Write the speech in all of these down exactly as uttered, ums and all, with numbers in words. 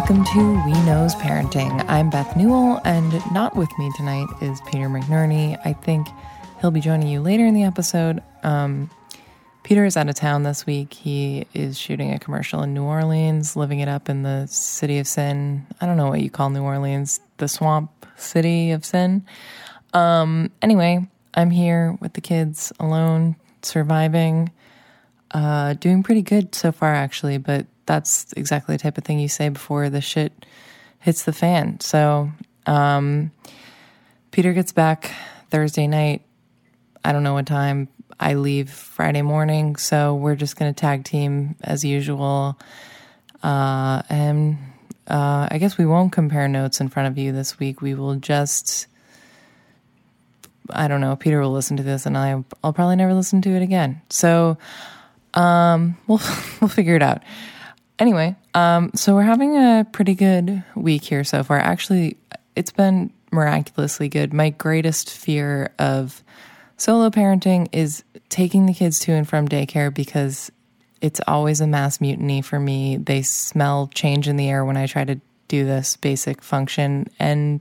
Welcome to We Knows Parenting. I'm Beth Newell, and not with me tonight is Peter McNerney. I think he'll be joining you later in the episode. Um, Peter is out of town this week. He is shooting a commercial in New Orleans, living it up in the city of sin. I don't know what you call New Orleans, the swamp city of sin. Um, anyway, I'm here with the kids alone, surviving, uh, doing pretty good so far, actually, but that's exactly the type of thing you say before the shit hits the fan. So, um, Peter gets back Thursday night. I don't know what time. I leave Friday morning, so we're just going to tag team as usual. Uh, and uh, I guess we won't compare notes in front of you this week. We will just, I don't know, Peter will listen to this, and I, I'll probably never listen to it again. So um, we'll we'll figure it out. Anyway, um, so we're having a pretty good week here so far. Actually, it's been miraculously good. My greatest fear of solo parenting is taking the kids to and from daycare because it's always a mass mutiny for me. They smell change in the air when I try to do this basic function, and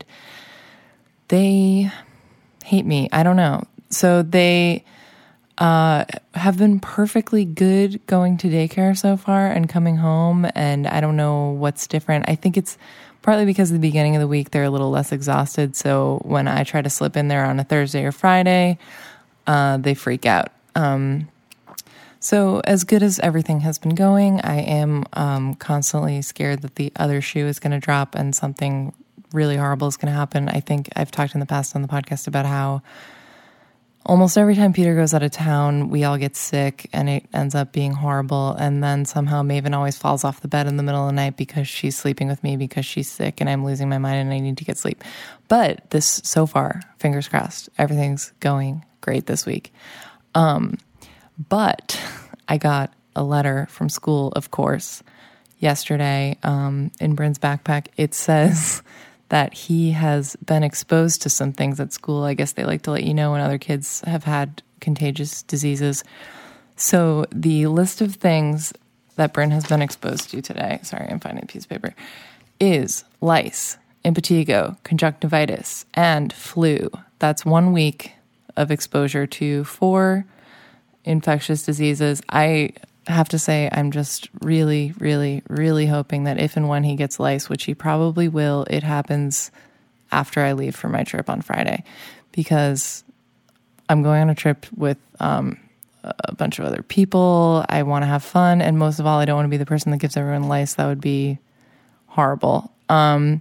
they hate me. I don't know. So they uh, have been perfectly good going to daycare so far and coming home, and I don't know what's different. I think it's partly because at the beginning of the week they're a little less exhausted, so when I try to slip in there on a Thursday or Friday, uh, they freak out. Um, so as good as everything has been going, I am um, constantly scared that the other shoe is going to drop and something really horrible is going to happen. I think I've talked in the past on the podcast about how almost every time Peter goes out of town, we all get sick and it ends up being horrible. And then somehow Maven always falls off the bed in the middle of the night because she's sleeping with me because she's sick and I'm losing my mind and I need to get sleep. But this, so far, fingers crossed, everything's going great this week. Um, but I got a letter from school, of course, yesterday um, in Bryn's backpack. It says that he has been exposed to some things at school. I guess they like to let you know when other kids have had contagious diseases. So the list of things that Bryn has been exposed to today, sorry, I'm finding a piece of paper, is lice, impetigo, conjunctivitis, and flu. That's one week of exposure to four infectious diseases. I have to say I'm just really, really, really hoping that if and when he gets lice, which he probably will, it happens after I leave for my trip on Friday, because I'm going on a trip with um, a bunch of other people. I want to have fun, and most of all, I don't want to be the person that gives everyone lice. That would be horrible. Um,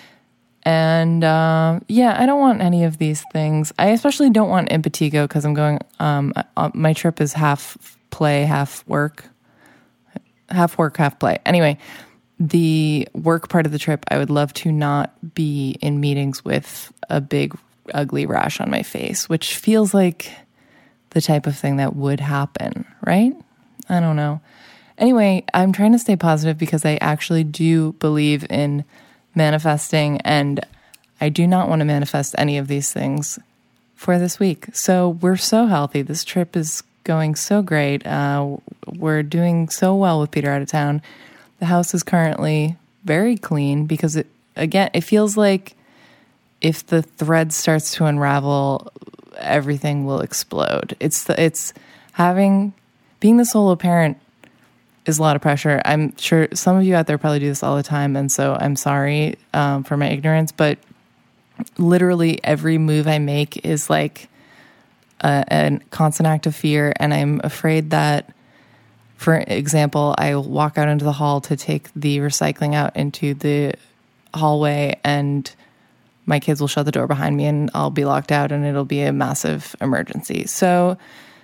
and uh, yeah, I don't want any of these things. I especially don't want impetigo because I'm going, um, uh, my trip is half play, half work, half work, half play. Anyway, the work part of the trip, I would love to not be in meetings with a big, ugly rash on my face, which feels like the type of thing that would happen, right? I don't know. Anyway, I'm trying to stay positive because I actually do believe in manifesting, and I do not want to manifest any of these things for this week. So we're so healthy. This trip is going so great. Uh, we're doing so well with Peter out of town. The house is currently very clean because, it, again, it feels like if the thread starts to unravel, everything will explode. It's the, it's having, being the solo parent is a lot of pressure. I'm sure some of you out there probably do this all the time, and so I'm sorry um, for my ignorance, but literally every move I make is like a, a constant act of fear, and I'm afraid that, for example, I walk out into the hall to take the recycling out into the hallway, and my kids will shut the door behind me, and I'll be locked out, and it'll be a massive emergency. So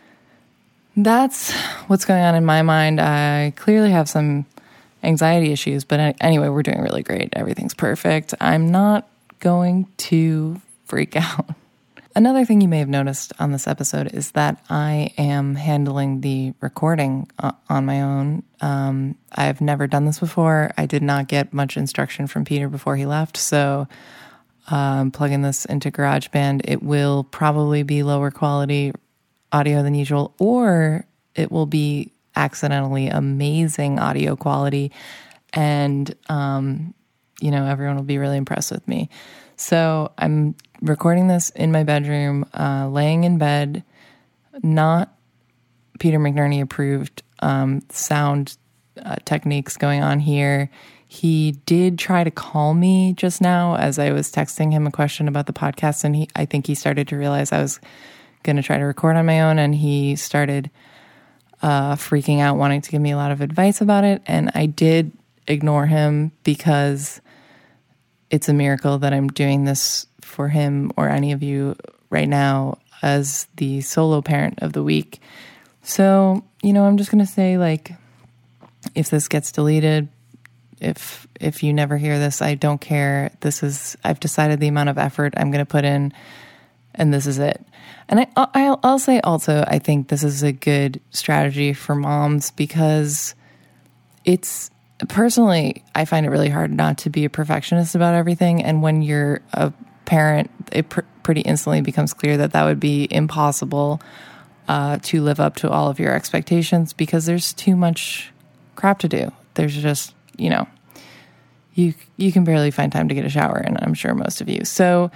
that's what's going on in my mind. I clearly have some anxiety issues, but anyway, we're doing really great. Everything's perfect. I'm not going to freak out. Another thing you may have noticed on this episode is that I am handling the recording on my own. Um, I've never done this before. I did not get much instruction from Peter before he left, so I'm um, plugging this into GarageBand. It will probably be lower quality audio than usual, or it will be accidentally amazing audio quality. And um, you know, everyone will be really impressed with me. So I'm recording this in my bedroom, uh, laying in bed, not Peter McNerney approved um, sound uh, techniques going on here. He did try to call me just now as I was texting him a question about the podcast, and he, I think he started to realize I was going to try to record on my own, and he started uh, freaking out, wanting to give me a lot of advice about it, and I did ignore him because it's a miracle that I'm doing this for him or any of you right now as the solo parent of the week. So, you know, I'm just going to say, like, if this gets deleted, if if you never hear this, I don't care. This is, I've decided the amount of effort I'm going to put in, and this is it. And I, I'll, I'll say also, I think this is a good strategy for moms because it's, personally, I find it really hard not to be a perfectionist about everything. And when you're a parent, it pr- pretty instantly becomes clear that that would be impossible uh, to live up to all of your expectations because there's too much crap to do. There's just, you know, you you can barely find time to get a shower, and I'm sure most of you. So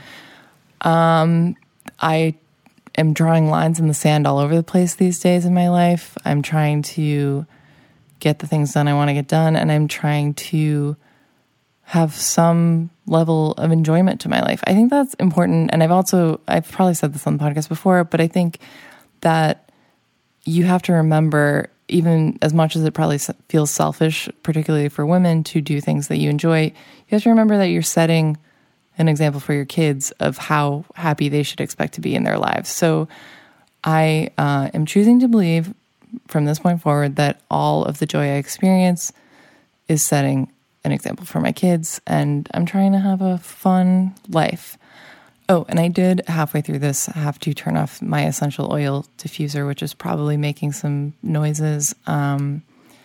um, I am drawing lines in the sand all over the place these days in my life. I'm trying to get the things done I want to get done, and I'm trying to have some level of enjoyment to my life. I think that's important, and I've also, I've probably said this on the podcast before, but I think that you have to remember, even as much as it probably feels selfish, particularly for women, to do things that you enjoy, you have to remember that you're setting an example for your kids of how happy they should expect to be in their lives. So I uh, am choosing to believe from this point forward that all of the joy I experience is setting an example for my kids, and I'm trying to have a fun life. Oh, and I did halfway through this have to turn off my essential oil diffuser, which is probably making some noises. Um,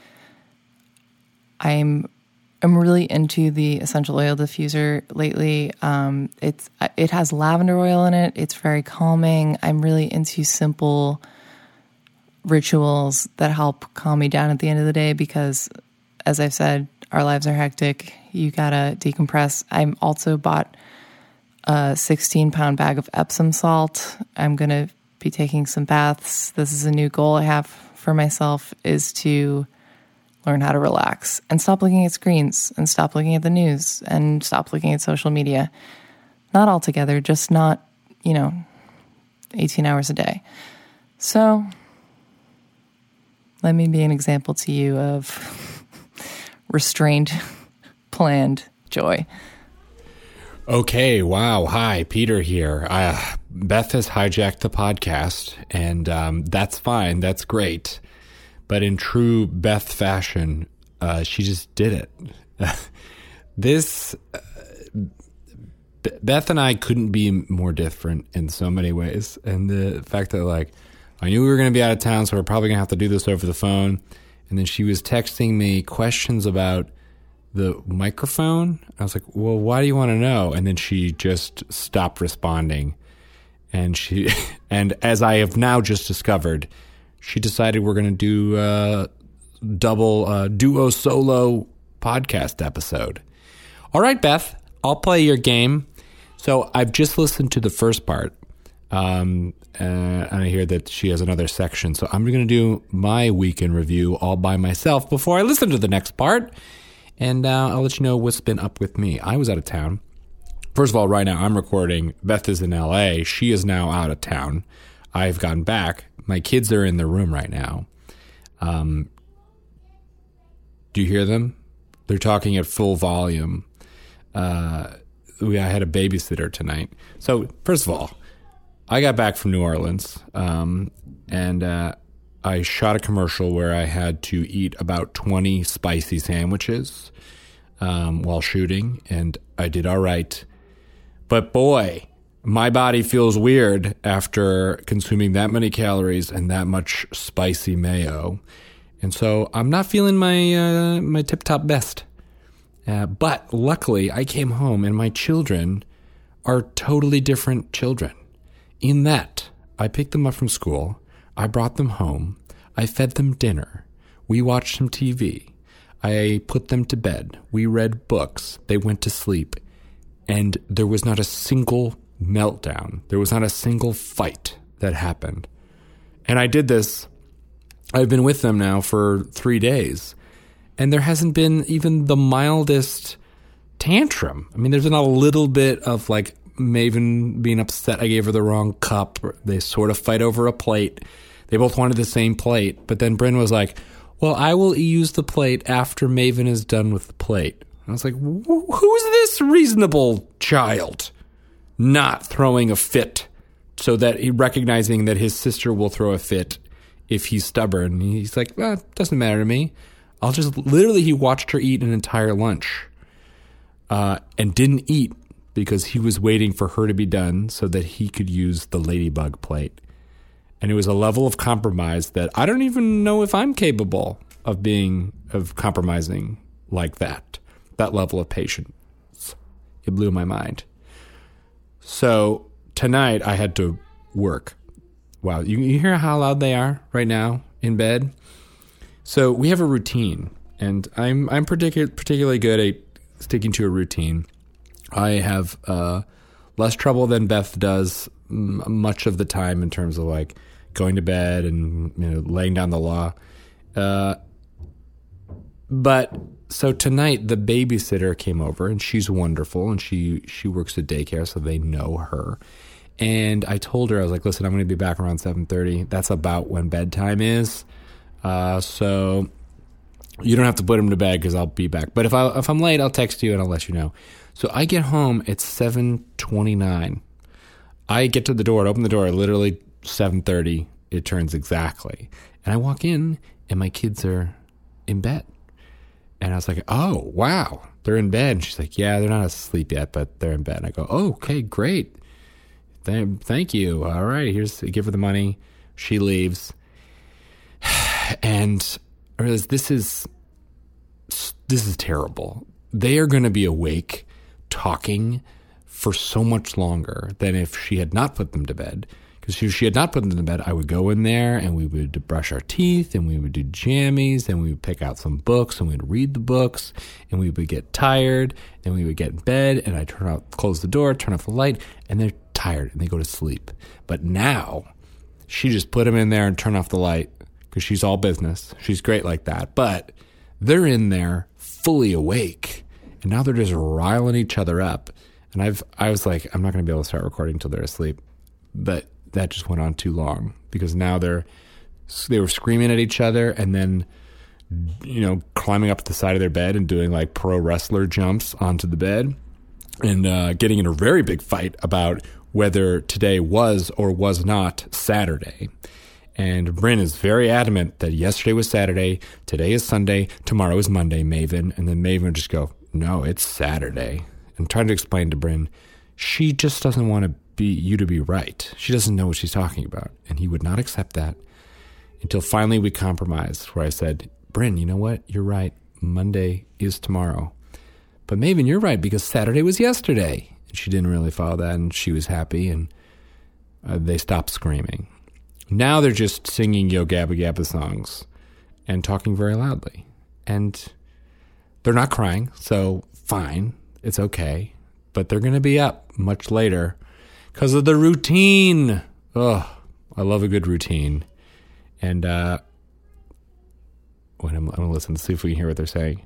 I'm I'm really into the essential oil diffuser lately. Um, it's it has lavender oil in it. It's very calming. I'm really into simple rituals that help calm me down at the end of the day because, as I've said, our lives are hectic. You gotta decompress. I'm also bought a sixteen pound bag of Epsom salt. I'm going to be taking some baths. This is a new goal I have for myself, is to learn how to relax and stop looking at screens and stop looking at the news and stop looking at social media. Not altogether, just not, you know, eighteen hours a day. So let me be an example to you of restrained, planned joy. Okay, wow. Hi, Peter here. Uh, Beth has hijacked the podcast, and um, that's fine. That's great. But in true Beth fashion, uh, she just did it. this, uh, B- Beth and I couldn't be more different in so many ways. And the fact that, like, I knew we were going to be out of town, so we're probably going to have to do this over the phone. And then she was texting me questions about the microphone. I was like, well, why do you want to know? And then she just stopped responding. And she, and as I have now just discovered, she decided we're going to do a double, uh, duo solo podcast episode. All right, Beth, I'll play your game. So I've just listened to the first part. Um, uh, and I hear that she has another section. So I'm going to do my week in review all by myself before I listen to the next part. And uh, I'll let you know what's been up with me. I was out of town. First of all, right now I'm recording. Beth is in L A. She is now out of town. I've gotten back. My kids are in their room right now. Um, do you hear them? They're talking at full volume. Uh, we, I had a babysitter tonight. So first of all, I got back from New Orleans, um, and uh, I shot a commercial where I had to eat about twenty spicy sandwiches um, while shooting, and I did all right. But boy, my body feels weird after consuming that many calories and that much spicy mayo. And so I'm not feeling my uh, my tip-top best. Uh, but luckily, I came home, and my children are totally different children. In that, I picked them up from school, I brought them home, I fed them dinner, we watched some T V, I put them to bed. We read books. They went to sleep. And there was not a single meltdown. There was not a single fight that happened. And I did this. I've been with them now for three days. And there hasn't been even the mildest tantrum. I mean, there's been a little bit of like Maven being upset I gave her the wrong cup. They sort of fight over a plate. They both wanted the same plate. But then Bryn was like, well, I will use the plate after Maven is done with the plate. I was like, who's this reasonable child not throwing a fit so that he recognizing that his sister will throw a fit if he's stubborn? He's like, well, it doesn't matter to me. I'll just literally, he watched her eat an entire lunch uh, and didn't eat because he was waiting for her to be done so that he could use the ladybug plate. And it was a level of compromise that I don't even know if I'm capable of being, of compromising like that. That level of patience. It blew my mind. So tonight I had to work. Wow, you, you hear how loud they are right now in bed? So we have a routine, and I'm I'm particu- particularly good at sticking to a routine. I have uh, less trouble than Beth does m- much of the time in terms of like going to bed and, you know, laying down the law. Uh, but so tonight the babysitter came over, and she's wonderful, and she, she works at daycare, so they know her. And I told her, I was like, listen, I'm going to be back around seven thirty. That's about when bedtime is. Uh, so you don't have to put him to bed because I'll be back. But if I if I'm late, I'll text you and I'll let you know. So I get home at seven twenty-nine. I get to the door, I open the door, literally seven thirty. It turns exactly. And I walk in, and my kids are in bed. And I was like, oh, wow, they're in bed. And she's like, yeah, they're not asleep yet, but they're in bed. And I go, oh, okay, great. Th- thank you. All right, here's, give her the money. She leaves. And I realized this is, this is terrible. They are going to be awake talking for so much longer than if she had not put them to bed. Because if she had not put them to bed, I would go in there and we would brush our teeth and we would do jammies and we would pick out some books and we'd read the books and we would get tired and we would get in bed and I'd turn off, close the door, turn off the light, and they're tired and they go to sleep. But now she just put them in there and turn off the light because she's all business. She's great like that. But they're in there fully awake and now they're just riling each other up. And I've, I was like, I'm not going to be able to start recording until they're asleep. But that just went on too long because now they're, they were screaming at each other and then, you know, climbing up the side of their bed and doing like pro wrestler jumps onto the bed and uh, getting in a very big fight about whether today was or was not Saturday. And Bryn is very adamant that yesterday was Saturday, today is Sunday, tomorrow is Monday, Maven. And then Maven would just go, no, it's Saturday. And trying to explain to Bryn, she just doesn't want to be you to be right. She doesn't know what she's talking about. And he would not accept that until finally we compromised where I said, Bryn, you know what? You're right. Monday is tomorrow. But Maven, you're right because Saturday was yesterday. And she didn't really follow that and she was happy and uh, they stopped screaming. Now they're just singing Yo Gabba Gabba songs and talking very loudly. And they're not crying, so fine. It's okay. But they're going to be up much later because of the routine. Oh, I love a good routine. And uh, wait, I'm, I'm going to listen to see if we can hear what they're saying.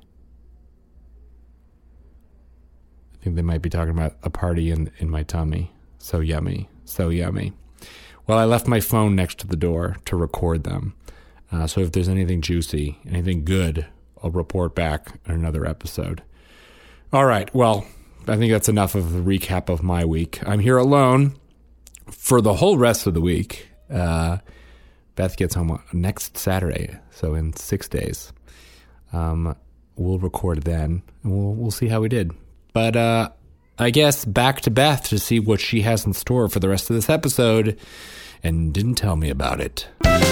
I think they might be talking about a party in, in my tummy. So yummy. So yummy. Well, I left my phone next to the door to record them. Uh, so if there's anything juicy, anything good, I'll report back in another episode. All right. Well, I think that's enough of the recap of my week. I'm here alone for the whole rest of the week. Uh, Beth gets home next Saturday, so in six days. Um, we'll record then, and we'll we'll see how we did. But uh, I guess back to Beth to see what she has in store for the rest of this episode, and didn't tell me about it.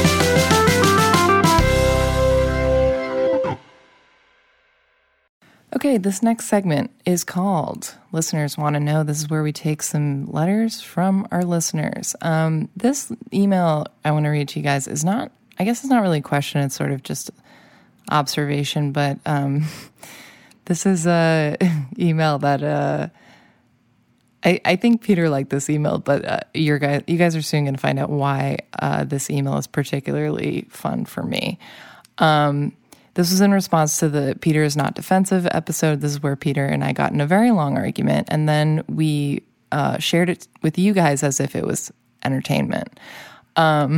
Okay, this next segment is called Listeners Want to Know. This is where we take some letters from our listeners. Um, this email I want to read to you guys is not, I guess it's not really a question. It's sort of just observation, but um, this is a email that uh, I, I think Peter liked this email, but uh, your guys, you guys are soon going to find out why uh, this email is particularly fun for me. Um, this was in response to the Peter is not defensive episode. This is where Peter and I got in a very long argument, and then we uh, shared it with you guys as if it was entertainment. Um,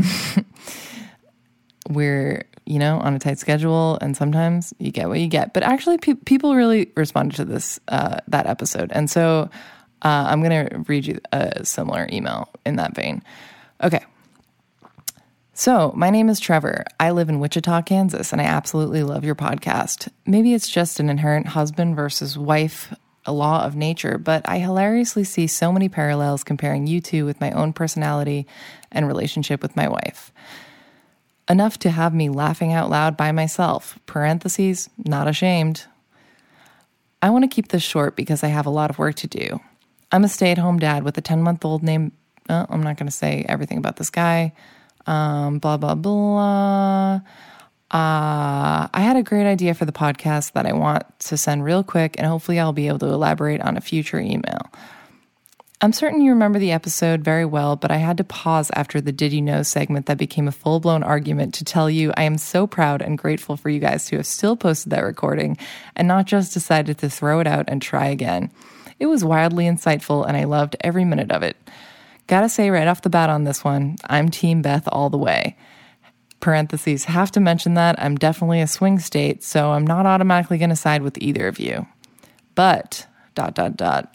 we're, you know, on a tight schedule, and sometimes you get what you get. But actually, pe- people really responded to this uh, that episode, and so uh, I'm going to read you a similar email in that vein. Okay. So, my name is Trevor. I live in Wichita, Kansas, and I absolutely love your podcast. Maybe it's just an inherent husband versus wife, a law of nature, but I hilariously see so many parallels comparing you two with my own personality and relationship with my wife. Enough to have me laughing out loud by myself. Parentheses, not ashamed. I want to keep this short because I have a lot of work to do. I'm a stay-at-home dad with a ten-month-old named... Oh, I'm not going to say everything about this guy. Um, blah, blah, blah. Uh, I had a great idea for the podcast that I want to send real quick, and hopefully I'll be able to elaborate on a future email. I'm certain you remember the episode very well, but I had to pause after the Did You Know segment that became a full-blown argument to tell you I am so proud and grateful for you guys to have still posted that recording and not just decided to throw it out and try again. It was wildly insightful, and I loved every minute of it. Gotta say right off the bat on this one, I'm Team Beth all the way. Parentheses, have to mention that I'm definitely a swing state, so I'm not automatically going to side with either of you. But, dot, dot, dot.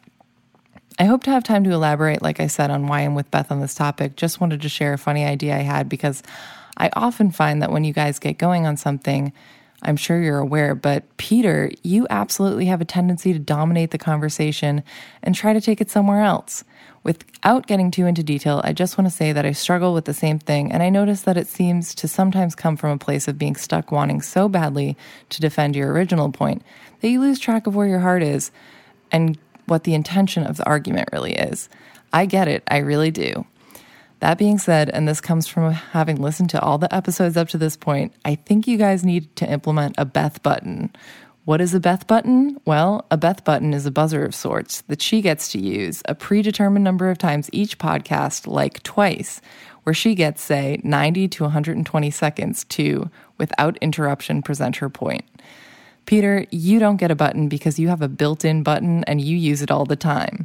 I hope to have time to elaborate, like I said, on why I'm with Beth on this topic. Just wanted to share a funny idea I had because I often find that when you guys get going on something, I'm sure you're aware, but Peter, you absolutely have a tendency to dominate the conversation and try to take it somewhere else. Without getting too into detail, I just want to say that I struggle with the same thing, and I notice that it seems to sometimes come from a place of being stuck wanting so badly to defend your original point that you lose track of where your heart is and what the intention of the argument really is. I get it, I really do. That being said, and this comes from having listened to all the episodes up to this point, I think you guys need to implement a Beth button. What is a Beth button? Well, a Beth button is a buzzer of sorts that she gets to use a predetermined number of times each podcast, like twice, where she gets, say, ninety to one hundred twenty seconds to, without interruption, present her point. Peter, you don't get a button because you have a built-in button and you use it all the time.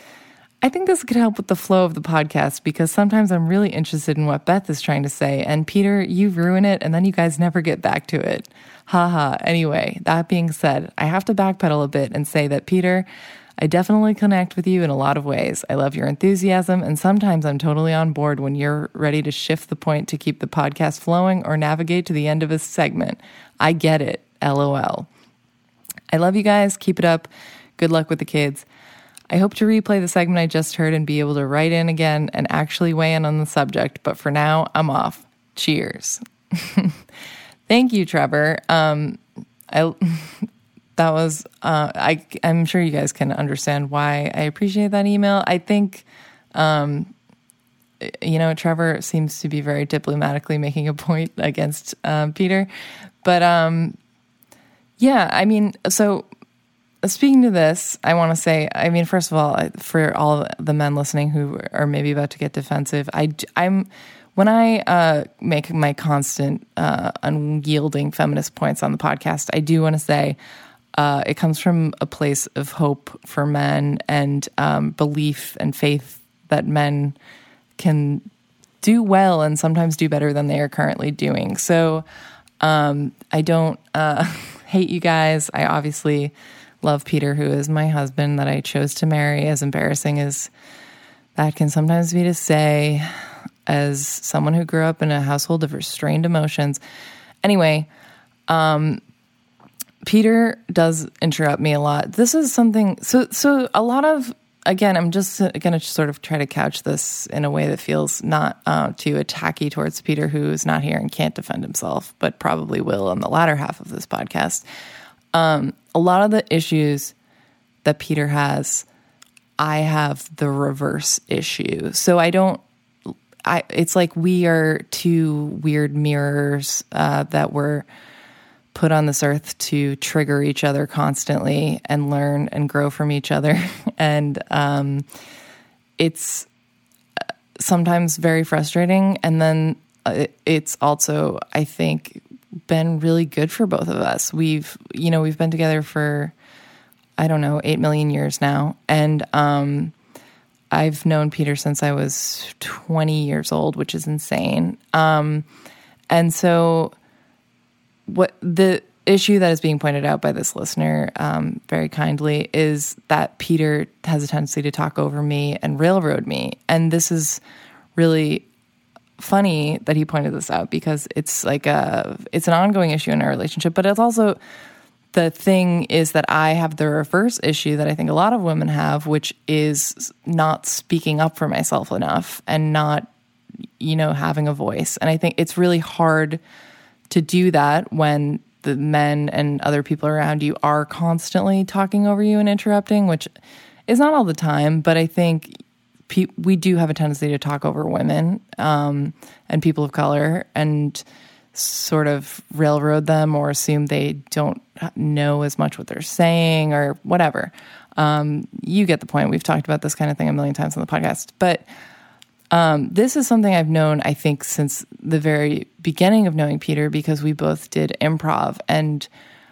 I think this could help with the flow of the podcast because sometimes I'm really interested in what Beth is trying to say, and Peter, you ruin it and then you guys never get back to it. Haha. Anyway, that being said, I have to backpedal a bit and say that, Peter, I definitely connect with you in a lot of ways. I love your enthusiasm, and sometimes I'm totally on board when you're ready to shift the point to keep the podcast flowing or navigate to the end of a segment. I get it. LOL. I love you guys. Keep it up. Good luck with the kids. I hope to replay the segment I just heard and be able to write in again and actually weigh in on the subject, but for now, I'm off. Cheers. Thank you, Trevor. Um, I that was uh, I. I'm sure you guys can understand why I appreciate that email. I think, um, you know, Trevor seems to be very diplomatically making a point against um, Peter, but um, yeah, I mean, so. Speaking to this, I want to say, I mean, first of all, for all the men listening who are maybe about to get defensive, I, I'm, when I uh, make my constant, uh, unyielding feminist points on the podcast, I do want to say uh, it comes from a place of hope for men and um, belief and faith that men can do well and sometimes do better than they are currently doing. So um, I don't uh, hate you guys. I obviously love Peter, who is my husband that I chose to marry, as embarrassing as that can sometimes be to say, as someone who grew up in a household of restrained emotions. Anyway, um, Peter does interrupt me a lot. This is something, so, so a lot of, again, I'm just going to sort of try to couch this in a way that feels not uh, too attacky towards Peter, who is not here and can't defend himself, but probably will in the latter half of this podcast. Um, a lot of the issues that Peter has, I have the reverse issue. So I don't, I, it's like we are two weird mirrors, uh, that were put on this earth to trigger each other constantly and learn and grow from each other. And um, it's sometimes very frustrating. And then it's also, I think, been really good for both of us. We've, you know, we've been together for, I don't know, eight million years now. And um, I've known Peter since I was twenty years old, which is insane. Um, and so what the issue that is being pointed out by this listener um, very kindly is that Peter has a tendency to talk over me and railroad me. And this is really funny that he pointed this out, because it's like a, it's an ongoing issue in our relationship, but it's also, the thing is that I have the reverse issue that I think a lot of women have, which is not speaking up for myself enough and not, you know, having a voice. And I think it's really hard to do that when the men and other people around you are constantly talking over you and interrupting, which is not all the time, but I think pe- we do have a tendency to talk over women um, and people of color and sort of railroad them or assume they don't know as much what they're saying or whatever. Um, you get the point. We've talked about this kind of thing a million times on the podcast, but Um, this is something I've known, I think, since the very beginning of knowing Peter, because we both did improv. And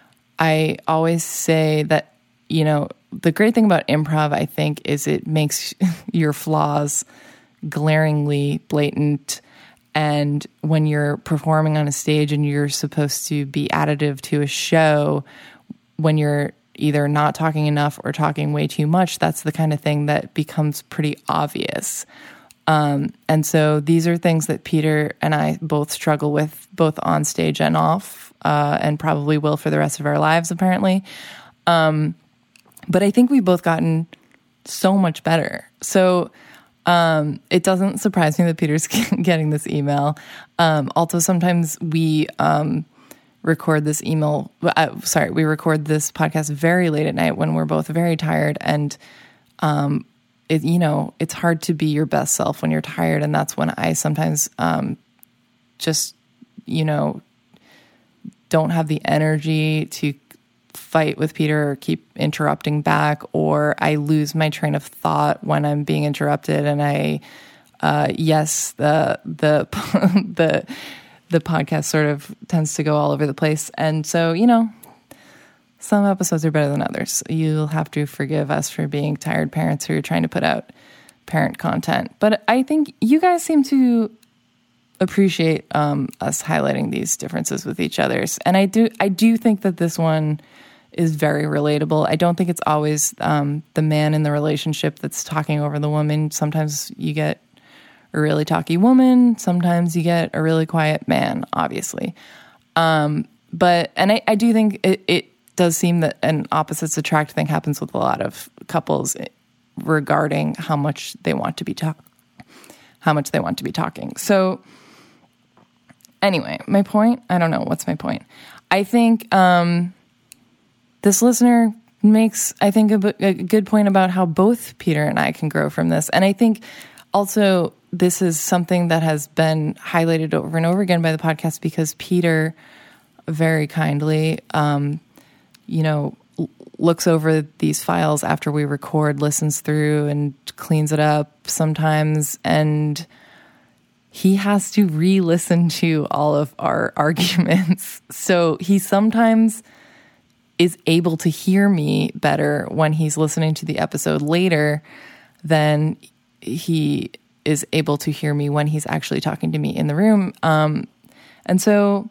I always say that, you know, the great thing about improv, I think, is it makes your flaws glaringly blatant. And when you're performing on a stage and you're supposed to be additive to a show, when you're either not talking enough or talking way too much, that's the kind of thing that becomes pretty obvious. Um, and so these are things that Peter and I both struggle with, both on stage and off, uh, and probably will for the rest of our lives, apparently. Um, but I think we've both gotten so much better. So um, it doesn't surprise me that Peter's getting this email. Um, also, sometimes we um, record this email, uh, sorry, we record this podcast very late at night when we're both very tired, and um It, you know, it's hard to be your best self when you're tired. And that's when I sometimes um, just, you know, don't have the energy to fight with Peter or keep interrupting back, or I lose my train of thought when I'm being interrupted. And I, uh, yes, the, the, the, the podcast sort of tends to go all over the place. And so, you know, some episodes are better than others. You'll have to forgive us for being tired parents who are trying to put out parent content. But I think you guys seem to appreciate um, us highlighting these differences with each other's. And I do I do think that this one is very relatable. I don't think it's always um, the man in the relationship that's talking over the woman. Sometimes you get a really talky woman. Sometimes you get a really quiet man, obviously. Um, but, and I, I do think it, it does seem that an opposites attract thing happens with a lot of couples regarding how much they want to be talk, how much they want to be talking. So anyway, my point, I don't know. What's my point? I think um, this listener makes, I think, a, a good point about how both Peter and I can grow from this. And I think also this is something that has been highlighted over and over again by the podcast, because Peter very kindly, um, you know, looks over these files after we record, listens through and cleans it up sometimes. And he has to re-listen to all of our arguments. So he sometimes is able to hear me better when he's listening to the episode later than he is able to hear me when he's actually talking to me in the room. Um, and so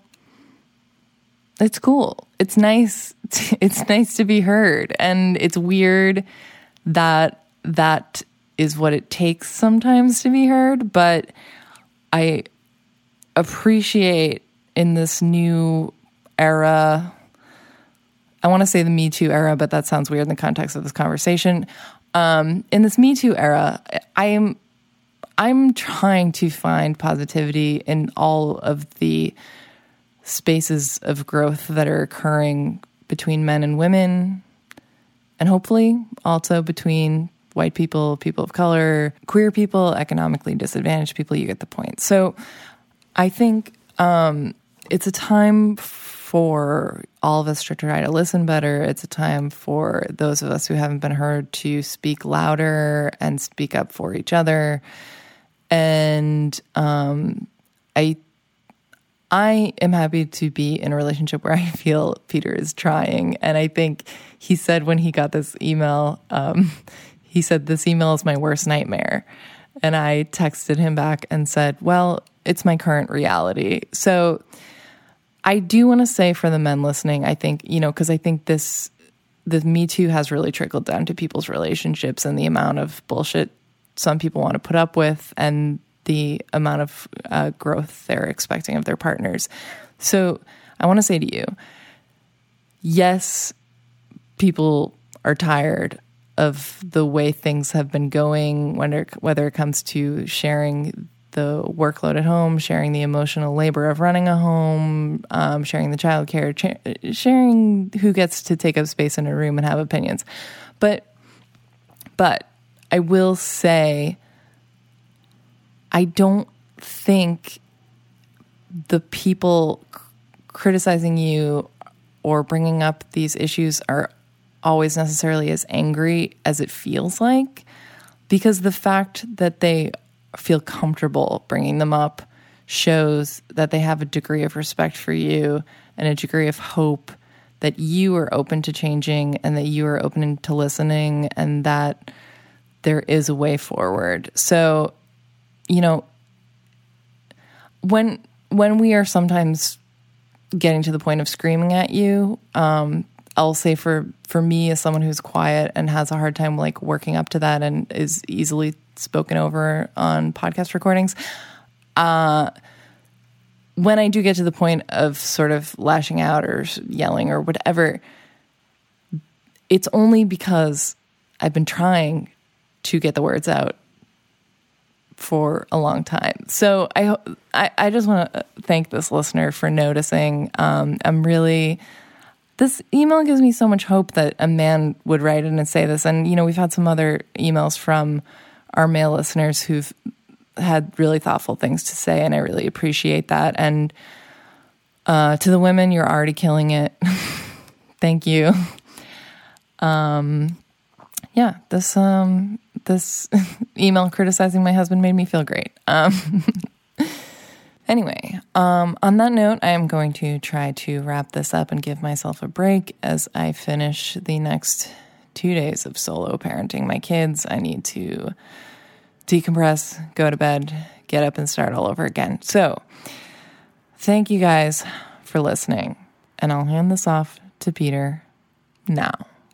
it's cool. It's nice. It's nice to be heard. And it's weird that that is what it takes sometimes to be heard. But I appreciate in this new era, I want to say the Me Too era, but that sounds weird in the context of this conversation. Um, in this Me Too era, I am, I'm trying to find positivity in all of the spaces of growth that are occurring between men and women, and hopefully also between white people, people of color, queer people, economically disadvantaged people. You get the point. So I think um, it's a time f- for all of us to try to listen better. It's a time for those of us who haven't been heard to speak louder and speak up for each other. And um, I I am happy to be in a relationship where I feel Peter is trying. And I think he said when he got this email, um, he said, this email is my worst nightmare. And I texted him back and said, well, it's my current reality. So I do want to say for the men listening, I think, you know, because I think this, the Me Too has really trickled down to people's relationships and the amount of bullshit some people want to put up with and the amount of uh, growth they're expecting of their partners. So I want to say to you, yes, people are tired of the way things have been going, whether, whether it comes to sharing the workload at home, sharing the emotional labor of running a home, um, sharing the childcare, cha- sharing who gets to take up space in a room and have opinions. But, but I will say, I don't think the people c- criticizing you or bringing up these issues are always necessarily as angry as it feels like, because the fact that they feel comfortable bringing them up shows that they have a degree of respect for you and a degree of hope that you are open to changing and that you are open to listening and that there is a way forward. So, you know, when when we are sometimes getting to the point of screaming at you, um, I'll say for, for me as someone who's quiet and has a hard time like working up to that and is easily spoken over on podcast recordings, uh, when I do get to the point of sort of lashing out or yelling or whatever, it's only because I've been trying to get the words out for a long time. So I, I, I just want to thank this listener for noticing. Um, I'm really, this email gives me so much hope that a man would write in and say this. And, you know, we've had some other emails from our male listeners who've had really thoughtful things to say, and I really appreciate that. And uh, to the women, you're already killing it. Thank you. Um, yeah, this um, this email criticizing my husband made me feel great. Um, anyway, um, on that note, I am going to try to wrap this up and give myself a break as I finish the next two days of solo parenting my kids. I need to decompress, go to bed, get up and start all over again. So thank you guys for listening, and I'll hand this off to Peter now.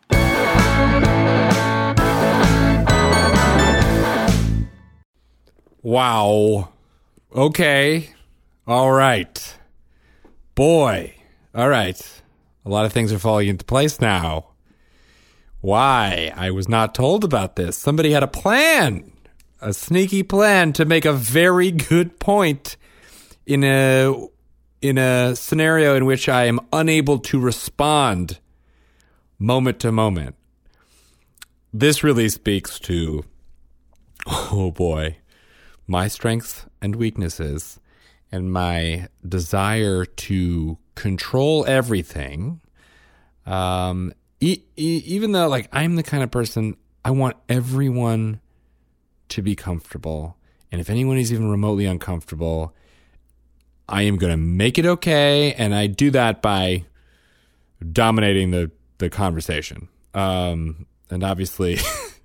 Wow. Okay. All right. Boy. All right. A lot of things are falling into place now. Why? I was not told about this. Somebody had a plan. A sneaky plan to make a very good point in a in a scenario in which I am unable to respond moment to moment. This really speaks to, oh boy, my strengths and weaknesses and my desire to control everything. Um, e- e- even though, like, I'm the kind of person, I want everyone to be comfortable. And if anyone is even remotely uncomfortable, I am going to make it okay. And I do that by dominating the, the conversation. Um, and obviously,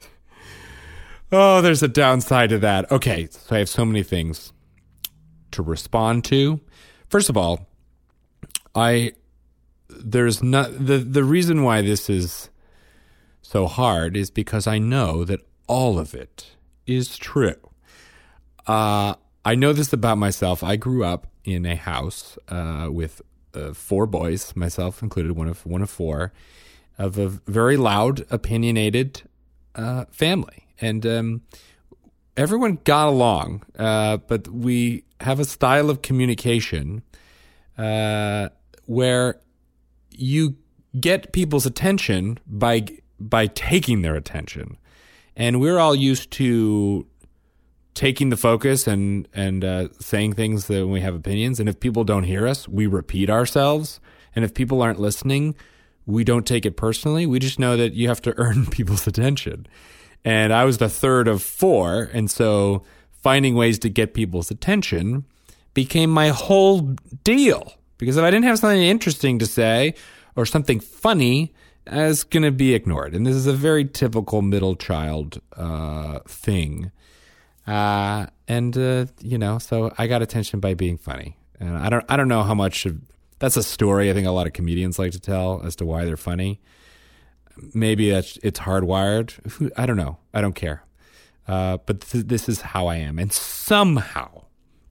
oh, there's a downside to that. Okay, so I have so many things to respond to. First of all, I there's not the the reason why this is so hard is because I know that all of it is true. Uh, I know this about myself. I grew up in a house uh, with uh, four boys, myself included, one of one of four, of a very loud, opinionated uh, family, and um, everyone got along. Uh, but we have a style of communication uh, where you get people's attention by by taking their attention, and we're all used to taking the focus and and uh, saying things that when we have opinions, and if people don't hear us, we repeat ourselves And if people aren't listening, we don't take it personally. We just know that you have to earn people's attention. And I was the third of four. And so finding ways to get people's attention became my whole deal. Because if I didn't have something interesting to say or something funny, I was going to be ignored. And this is a very typical middle child uh, thing. Uh, and, uh, you know, so I got attention by being funny. And I don't I don't know how much of, that's a story I think a lot of comedians like to tell as to why they're funny. Maybe that's, it's hardwired. I don't know. I don't care. Uh, but th- this is how I am. And somehow,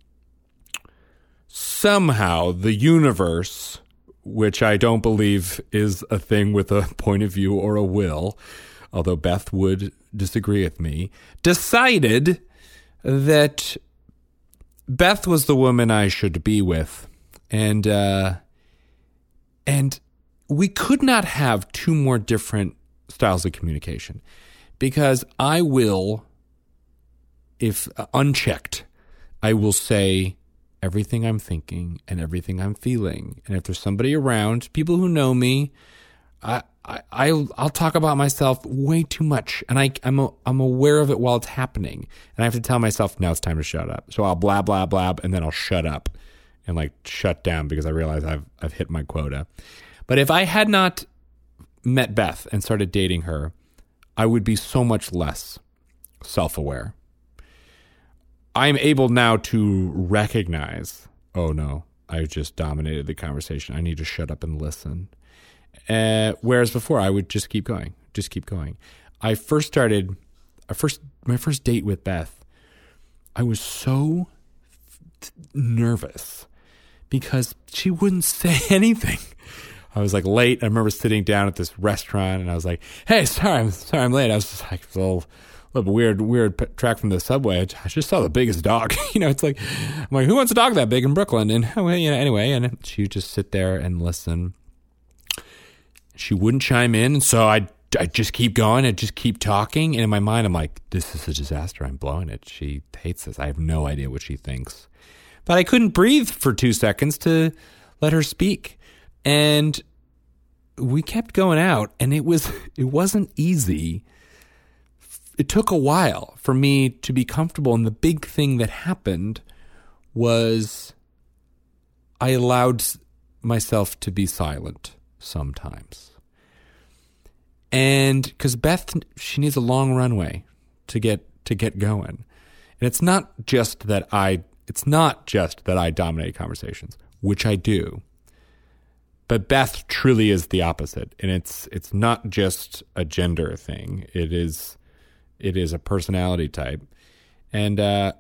somehow the universe, which I don't believe is a thing with a point of view or a will, although Beth would disagree with me, decided that Beth was the woman I should be with. And, uh, and we could not have two more different styles of communication, because I will, if unchecked, I will say everything I'm thinking and everything I'm feeling. And if there's somebody around, people who know me, I, I, I'll, I'll talk about myself way too much. And I, I'm, a, I'm aware of it while it's happening. And I have to tell myself, now it's time to shut up. So I'll blah, blah, blah, and then I'll shut up and like shut down because I realize I've, I've hit my quota. But if I had not met Beth and started dating her, I would be so much less self-aware. I'm able now to recognize, oh no, I just dominated the conversation. I need to shut up and listen. Uh, whereas before, I would just keep going, just keep going. I first started, I first my first date with Beth, I was so f- nervous because she wouldn't say anything. I was like late. I remember sitting down at this restaurant and I was like, hey, sorry, I'm sorry I'm late. I was just like a little, little weird, weird p- track from the subway. I just saw the biggest dog. you know, it's like, I'm like, who wants a dog that big in Brooklyn? And well, you know, anyway, and she would just sit there and listen. She wouldn't chime in. And so I I just keep going and just keep talking. And in my mind, I'm like, this is a disaster. I'm blowing it. She hates this. I have no idea what she thinks. But I couldn't breathe for two seconds to let her speak. And we kept going out, and it was it wasn't easy. It took a while for me to be comfortable. And the big thing that happened was I allowed myself to be silent sometimes. And because Beth, she needs a long runway to get to get going. And it's not just that I it's not just that I dominate conversations, which I do. But Beth truly is the opposite. And it's it's not just a gender thing. It is it is a personality type. And uh,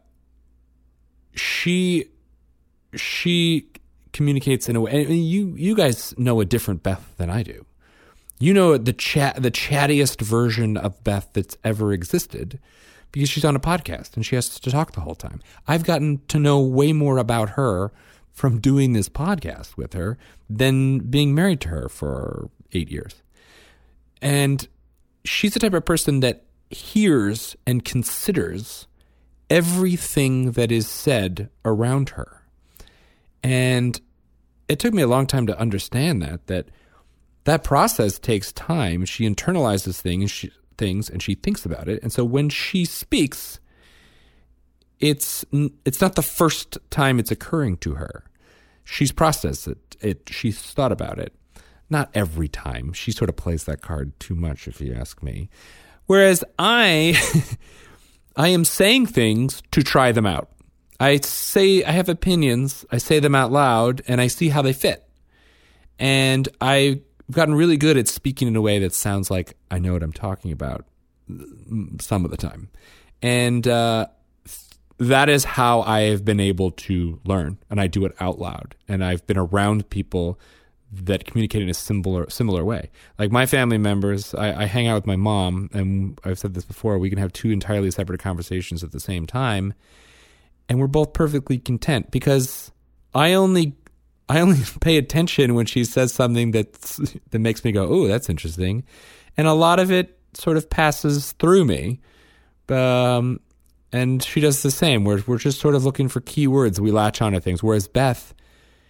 she she communicates in a way, and you you guys know a different Beth than I do. You know the chat the chattiest version of Beth that's ever existed because she's on a podcast and she has to talk the whole time. I've gotten to know way more about her from doing this podcast with her than being married to her for eight years. And she's the type of person that hears and considers everything that is said around her. And it took me a long time to understand that, that that process takes time. She internalizes things, she, things and she thinks about it. And so when she speaks, it's it's not the first time it's occurring to her. She's processed it. it. She's thought about it. Not every time. She sort of plays that card too much, if you ask me. Whereas I, I am saying things to try them out. I say I have opinions. I say them out loud, and I see how they fit. And I've gotten really good at speaking in a way that sounds like I know what I'm talking about some of the time. And uh, that is how I have been able to learn, and I do it out loud. And I've been around people that communicate in a similar similar way. Like my family members, I, I hang out with my mom, and I've said this before, we can have two entirely separate conversations at the same time, and we're both perfectly content because I only I only pay attention when she says something that's, that makes me go, oh, that's interesting. And a lot of it sort of passes through me. Um, and she does the same. We're, we're just sort of looking for keywords. We latch onto things. Whereas Beth,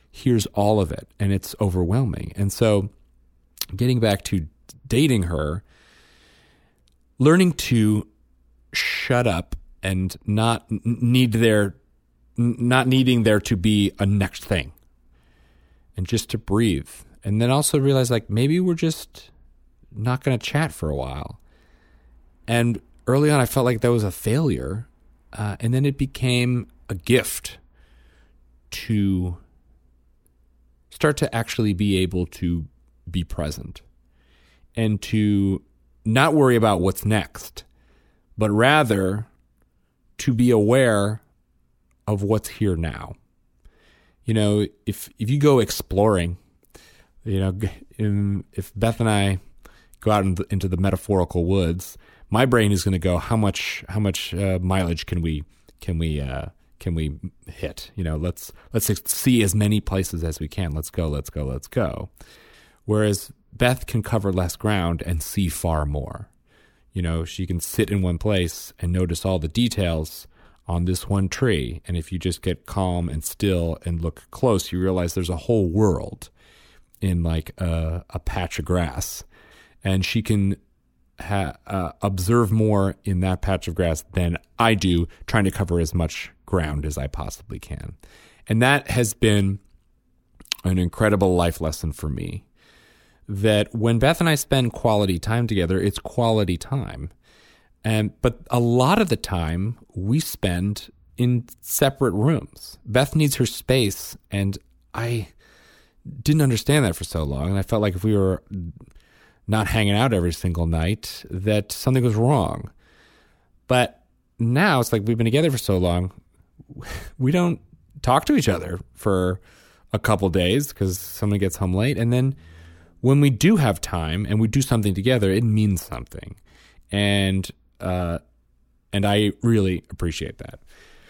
hears all of it, and it's overwhelming. And so getting back to dating her, learning to shut up and not need there, not needing there to be a next thing, and just to breathe. And then also realize, like, maybe we're just not going to chat for a while. And early on, I felt like that was a failure. Uh, and then it became a gift to start to actually be able to be present and to not worry about what's next, but rather to be aware of what's here now. You know, if if you go exploring, you know, if Beth and I go out into the metaphorical woods, my brain is going to go, how much how much uh, mileage can we can we uh, can we hit? You know, let's let's see as many places as we can. Let's go, let's go, let's go. Whereas Beth can cover less ground and see far more. You know, she can sit in one place and notice all the details on this one tree. And if you just get calm and still and look close, you realize there's a whole world in like a, a patch of grass. And she can ha, uh, observe more in that patch of grass than I do, trying to cover as much ground as I possibly can. And that has been an incredible life lesson for me, that when Beth and I spend quality time together, it's quality time. And but a lot of the time we spend in separate rooms. Beth needs her space, and I didn't understand that for so long. And I felt like if we were not hanging out every single night, that something was wrong. But now it's like we've been together for so long, we don't talk to each other for a couple days because someone gets home late. And then when we do have time and we do something together, it means something. And uh, and I really appreciate that.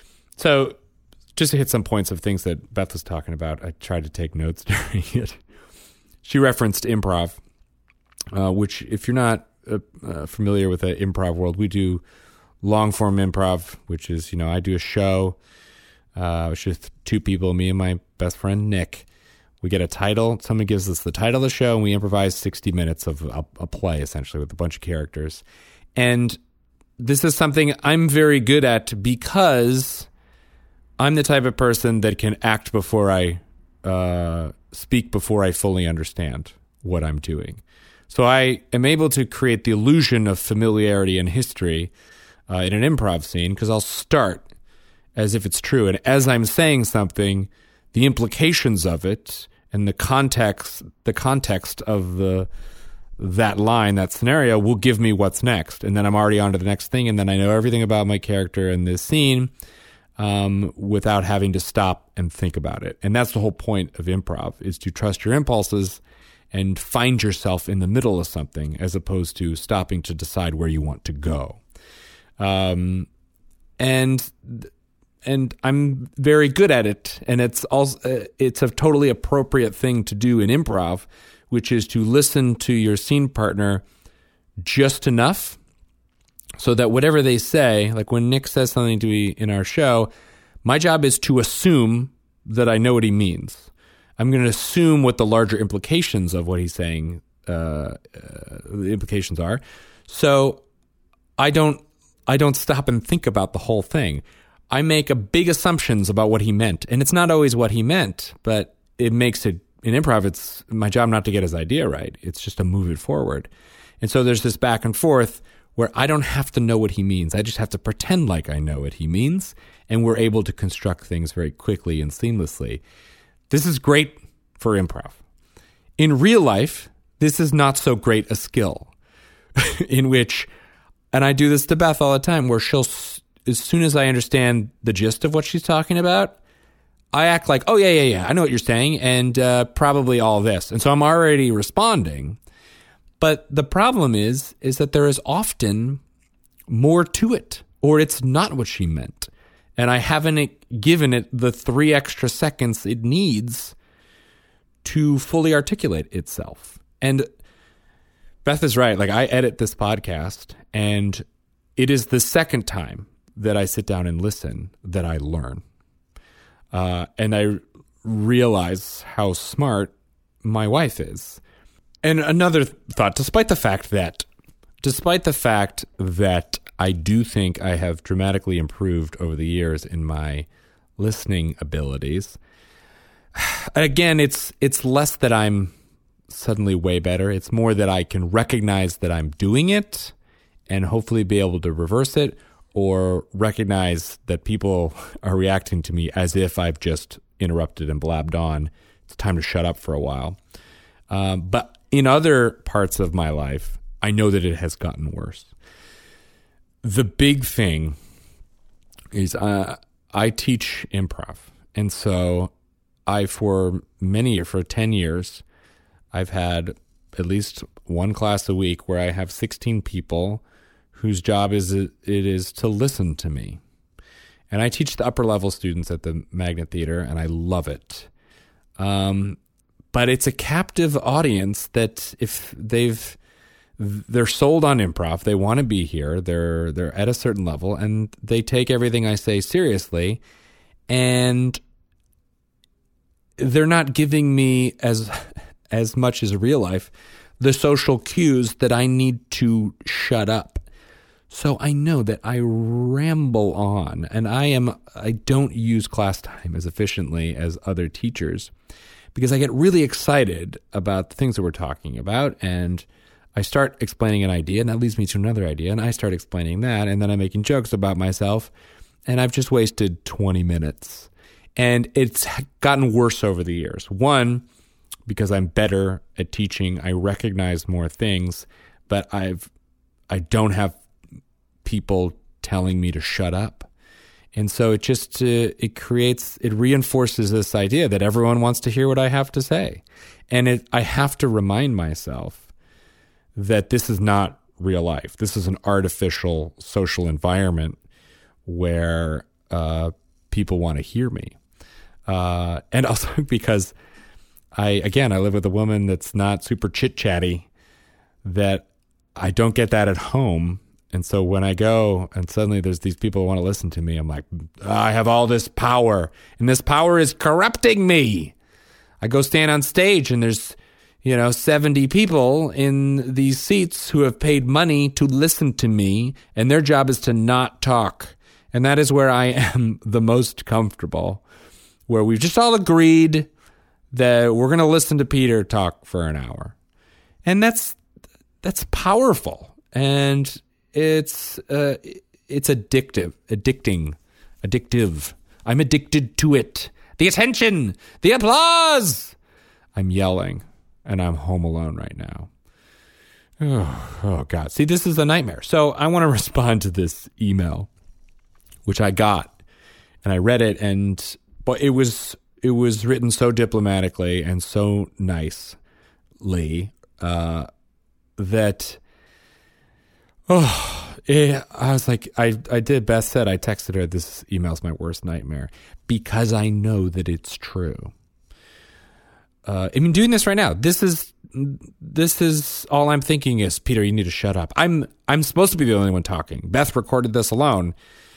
So just to hit some points of things that Beth was talking about, I tried to take notes during it. She referenced improv, uh, which if you're not uh, uh, familiar with the improv world, we do long-form improv, which is, you know, I do a show, uh, it's just two people, me and my best friend, Nick. We get a title. Someone gives us the title of the show, and we improvise sixty minutes of a, a play, essentially, with a bunch of characters. And this is something I'm very good at because I'm the type of person that can act before I uh, speak, before I fully understand what I'm doing. So I am able to create the illusion of familiarity and history uh, in an improv scene because I'll start as if it's true. And as I'm saying something, the implications of it and the context, the context of the that line, that scenario, will give me what's next. And then I'm already on to the next thing, and then I know everything about my character in this scene um, without having to stop and think about it. And that's the whole point of improv, is to trust your impulses and find yourself in the middle of something as opposed to stopping to decide where you want to go. Um, and and I'm very good at it, and it's also uh, it's a totally appropriate thing to do in improv, which is to listen to your scene partner just enough so that whatever they say, like when Nick says something to me in our show, my job is to assume that I know what he means. I'm going to assume what the larger implications of what he's saying, uh, uh, the implications are. So I don't, I don't stop and think about the whole thing. I make a big assumptions about what he meant, and it's not always what he meant, but it makes it, in improv, it's my job not to get his idea right. It's just to move it forward. And so there's this back and forth where I don't have to know what he means. I just have to pretend like I know what he means, and we're able to construct things very quickly and seamlessly. This is great for improv. In real life, this is not so great a skill, in which, and I do this to Beth all the time, where she'll, as soon as I understand the gist of what she's talking about, I act like, oh, yeah, yeah, yeah, I know what you're saying, and uh, probably all this. And so I'm already responding. But the problem is, is that there is often more to it, or it's not what she meant. And I haven't given it the three extra seconds it needs to fully articulate itself. And Beth is right. Like, I edit this podcast, and it is the second time that I sit down and listen that I learn. Uh, and I realize how smart my wife is. And another thought, despite the fact that, despite the fact that I do think I have dramatically improved over the years in my listening abilities, again, it's it's less that I'm suddenly way better. It's more that I can recognize that I'm doing it and hopefully be able to reverse it, or recognize that people are reacting to me as if I've just interrupted and blabbed on. It's time to shut up for a while. Um, but in other parts of my life, I know that it has gotten worse. The big thing is uh, I teach improv. And so I, for many, for ten years, I've had at least one class a week where I have sixteen people whose job is it is to listen to me. And I teach the upper level students at the Magnet Theater, and I love it. Um, but it's a captive audience that if they've they're sold on improv, they want to be here, they're they're at a certain level, and they take everything I say seriously, and they're not giving me as as much as real life the social cues that I need to shut up. So I know that I ramble on, and I am I don't use class time as efficiently as other teachers because I get really excited about the things that we're talking about, and I start explaining an idea, and that leads me to another idea, and I start explaining that, and then I'm making jokes about myself, and I've just wasted twenty minutes. And it's gotten worse over the years. One, because I'm better at teaching, I recognize more things, but I've I don't have people telling me to shut up. And so it just, uh, it creates, it reinforces this idea that everyone wants to hear what I have to say. And it, I have to remind myself that this is not real life. This is an artificial social environment where uh, people want to hear me. Uh, and also because I, again, I live with a woman that's not super chit-chatty, that I don't get that at home. And so when I go and suddenly there's these people who want to listen to me, I'm like, I have all this power, and this power is corrupting me. I go stand on stage and there's, you know, seventy people in these seats who have paid money to listen to me, and their job is to not talk. And that is where I am the most comfortable, where we've just all agreed that we're going to listen to Peter talk for an hour. And that's that's powerful. And it's uh, it's addictive, addicting, addictive. I'm addicted to it. The attention, the applause. I'm yelling, and I'm home alone right now. Oh, oh God. See, this is a nightmare. So I want to respond to this email, which I got, and I read it, and but it was it was written so diplomatically and so nicely uh, that. Oh, it, I was like, I, I did. Beth said, I texted her, this email's my worst nightmare, because I know that it's true. Uh, I mean, doing this right now, this is, this is all I'm thinking is, Peter, you need to shut up. I'm, I'm supposed to be the only one talking. Beth recorded this alone.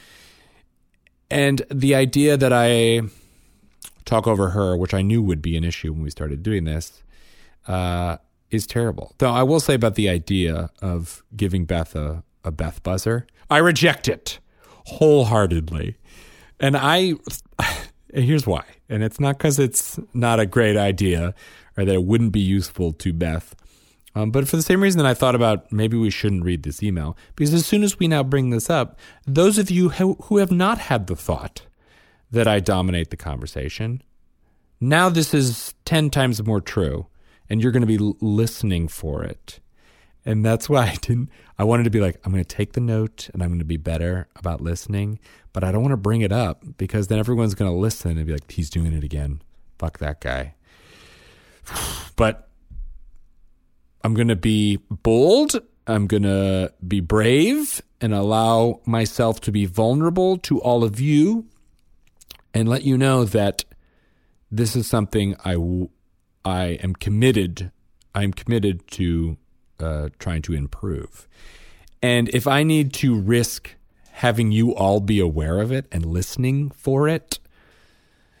And the idea that I talk over her, which I knew would be an issue when we started doing this, uh, is terrible. Though I will say about the idea of giving Beth a, a Beth buzzer, I reject it wholeheartedly. And I, here's why. And it's not because it's not a great idea or that it wouldn't be useful to Beth. Um, but for the same reason that I thought about maybe we shouldn't read this email. Because as soon as we now bring this up, those of you who, who have not had the thought that I dominate the conversation, now this is ten times more true. And you're going to be l- listening for it. And that's why I didn't, I wanted to be like, I'm going to take the note and I'm going to be better about listening, but I don't want to bring it up because then everyone's going to listen and be like, he's doing it again. Fuck that guy. But I'm going to be bold. I'm going to be brave and allow myself to be vulnerable to all of you and let you know that this is something I w- I am committed, I'm committed to uh, trying to improve. And if I need to risk having you all be aware of it and listening for it,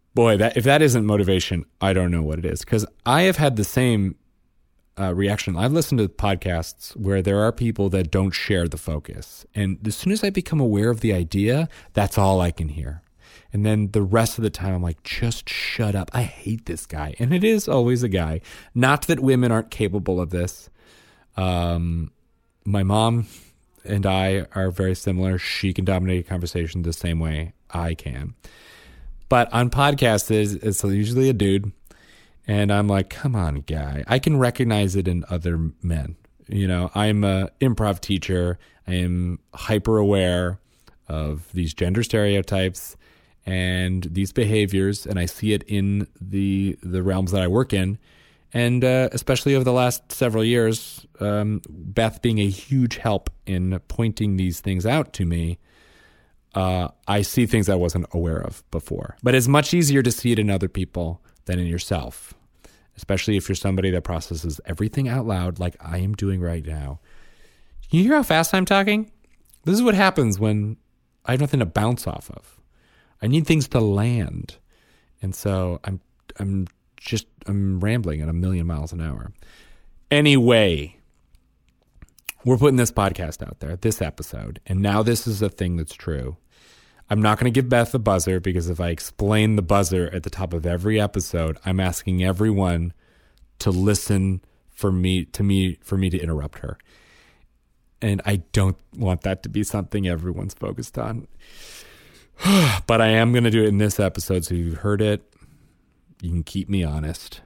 Boy, that if that isn't motivation, I don't know what it is. Because I have had the same uh, reaction. I've listened to podcasts where there are people that don't share the focus. And as soon as I become aware of the idea, that's all I can hear. And then the rest of the time, I'm like, just shut up. I hate this guy. And it is always a guy. Not that women aren't capable of this. Um, my mom and I are very similar. She can dominate a conversation the same way I can. But on podcasts, it's, it's usually a dude. And I'm like, come on, guy. I can recognize it in other men. You know, I'm an improv teacher. I am hyper aware of these gender stereotypes and these behaviors. And I see it in the the realms that I work in. And uh, especially over the last several years, um, Beth being a huge help in pointing these things out to me, uh, I see things I wasn't aware of before. But it's much easier to see it in other people than in yourself, especially if you're somebody that processes everything out loud like I am doing right now. Can you hear how fast I'm talking? This is what happens when I have nothing to bounce off of. I need things to land. And so I'm I'm just I'm rambling at a million miles an hour. Anyway, we're putting this podcast out there, this episode, and now this is a thing that's true. I'm not going to give Beth a buzzer because if I explain the buzzer at the top of every episode, I'm asking everyone to listen for me to me for me to interrupt her. And I don't want that to be something everyone's focused on. But I am going to do it in this episode, so you've heard it. You can keep me honest.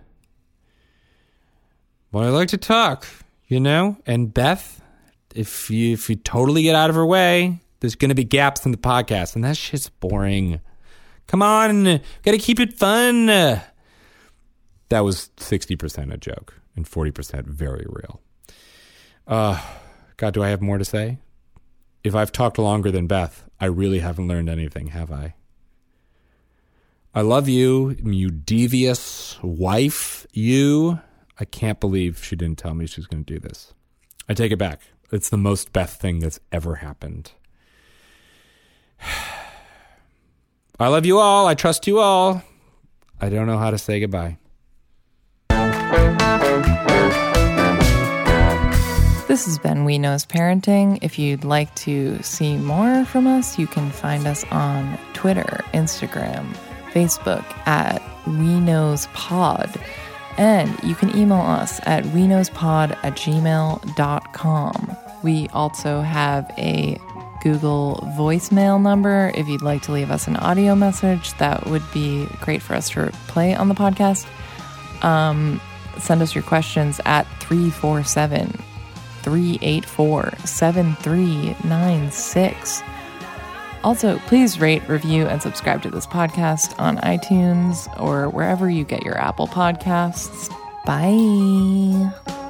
Well, I like to talk, you know? And Beth, if you if you totally get out of her way, there's going to be gaps in the podcast, and that shit's boring. Come on, got to keep it fun. That was sixty percent a joke and forty percent very real. Uh, God, do I have more to say? If I've talked longer than Beth, I really haven't learned anything, have I? I love you, you devious wife, you. I can't believe she didn't tell me she was going to do this. I take it back. It's the most Beth thing that's ever happened. I love you all. I trust you all. I don't know how to say goodbye. This has been We Knows Parenting. If you'd like to see more from us, you can find us on Twitter, Instagram, Facebook at We Knows Pod. And you can email us at we knows pod at gmail dot com. We also have a Google voicemail number. If you'd like to leave us an audio message, that would be great for us to play on the podcast. Um, send us your questions at three four seven, three eight four, seven three nine six. Also, please rate, review, and subscribe to this podcast on iTunes or wherever you get your Apple Podcasts. Bye.